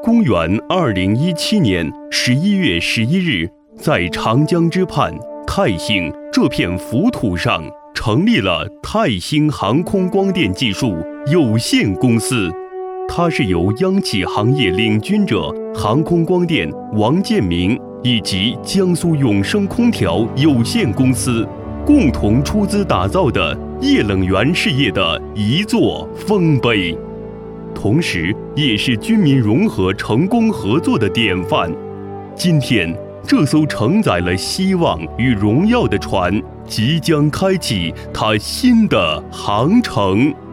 公元2017年11月11日，在长江之畔泰兴这片浮土上，成立了泰兴航空光电技术有限公司。它是由央企行业领军者航空光电王建民以及江苏永升空调有限公司共同出资打造的液冷源事业的一座丰碑，同时也是军民融合成功合作的典范。今天，这艘承载了希望与荣耀的船即将开启它新的航程。